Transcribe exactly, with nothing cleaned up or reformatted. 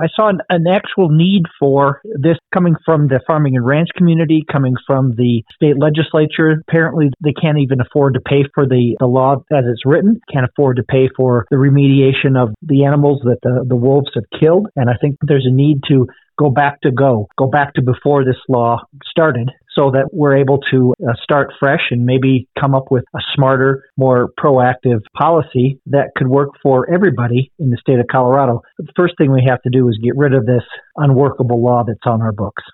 I saw an, an actual need for this coming from the farming and ranch community, coming from the state legislature. Apparently, they can't even afford to pay for the, the law as it's written, can't afford to pay for the remediation of the animals that the, the wolves have killed. And I think there's a need to go back to go, go back to before this law started so that we're able to uh, start fresh and maybe come up with a smarter, more proactive policy that could work for everybody in the state of Colorado. But the first thing we have to do is get rid of this unworkable law that's on our books.